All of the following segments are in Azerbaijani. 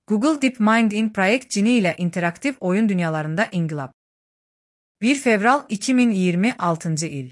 Google DeepMind'in Project Genie ile interaktif oyun dünyalarında inqilab. 1 fevral 2026 il.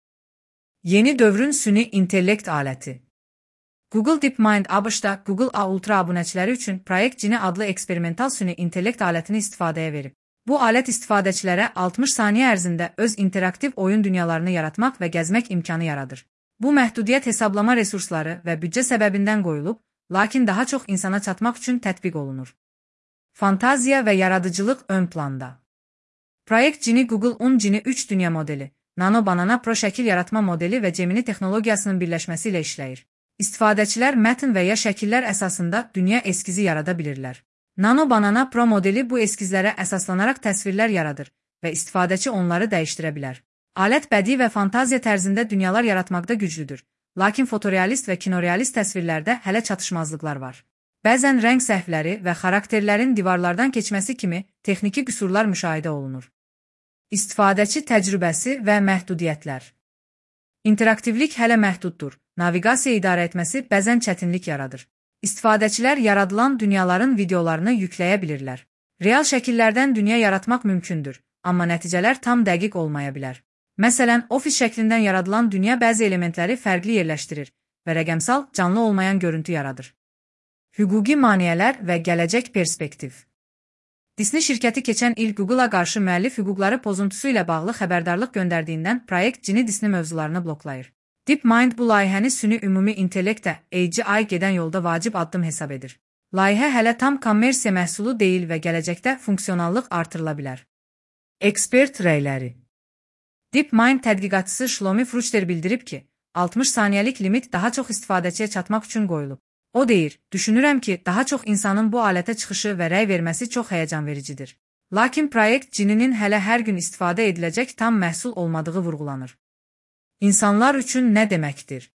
Yeni dövrün süni intellekt aləti. Google DeepMind ABŞ-da Google Ultra abunəçiləri üçün Project Genie adlı eksperimental süni intellekt alətini istifadəyə verib. Bu alət istifadəçilərə 60 saniyə ərzində öz interaktiv oyun dünyalarını yaratmaq və gəzmək imkanı yaradır. Bu məhdudiyyət hesablama resursları və büdcə səbəbindən qoyulub, lakin daha çox insana çatmaq üçün tətbiq olunur. Fantaziya və yaradıcılıq ön planda. Project Genie Google Un-Genie 3 dünya modeli, Nano Banana Pro şəkil yaratma modeli və Gemini texnologiyasının birləşməsi ilə işləyir. İstifadəçilər mətn və ya şəkillər əsasında dünya eskizi yarada bilirlər. Nano Banana Pro modeli bu eskizlərə əsaslanaraq təsvirlər yaradır və istifadəçi onları dəyişdirə bilər. Alət bədii və fantaziya tərzində dünyalar yaratmaqda güclüdür, lakin fotorealist və kinorealist təsvirlərdə hələ çatışmazlıqlar var. Bəzən rəng səhvləri və xarakterlərin divarlardan keçməsi kimi texniki qüsurlar müşahidə olunur. İstifadəçi təcrübəsi və məhdudiyyətlər. İnteraktivlik hələ məhduddur, naviqasiya idarə etməsi bəzən çətinlik yaradır. İstifadəçilər yaradılan dünyaların videolarını yükləyə bilirlər. Real şəkillərdən dünya yaratmaq mümkündür, amma nəticələr tam dəqiq olmaya bilər. Məsələn, ofis şəklindən yaradılan dünya bəzi elementləri fərqli yerləşdirir və rəqəmsal, canlı olmayan görüntü yaradır. Hüquqi maneələr və gələcək perspektiv. Disney şirkəti keçən il Google-a qarşı müəllif hüquqları pozuntusu ilə bağlı xəbərdarlıq göndərdiyindən Project Genie Disney mövzularını bloklayır. DeepMind bu layihəni süni ümumi intellektə AGI gedən yolda vacib addım hesab edir. Layihə hələ tam kommersiya məhsulu deyil və gələcəkdə funksionallıq artırıla bilər. Ekspert rəyləri. DeepMind tədqiqatçısı Shlomi Fruchter bildirib ki, 60 saniyəlik limit daha çox istifadəçiyə çatmaq üçün qoyulub. O deyir, düşünürəm ki, daha çox insanın bu alətə çıxışı və rəy verməsi çox həyəcan vericidir. Lakin Project Genie'nin hələ hər gün istifadə ediləcək tam məhsul olmadığı vurğulanır. İnsanlar üçün nə deməkdir?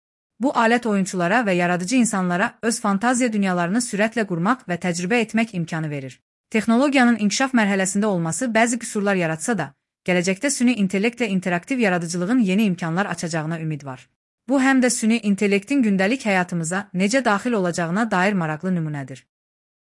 Bu alət oyunçulara və yaradıcı insanlara öz fantaziya dünyalarını sürətlə qurmaq və təcrübə etmək imkanı verir. Texnologiyanın inkişaf mərhələsində olması bəzi qüsurlar yaratsa da, gələcəkdə süni intellektlə interaktiv yaradıcılığın yeni imkanlar açacağına ümid var. Bu həm də süni intellektin gündəlik həyatımıza necə daxil olacağına dair maraqlı nümunədir.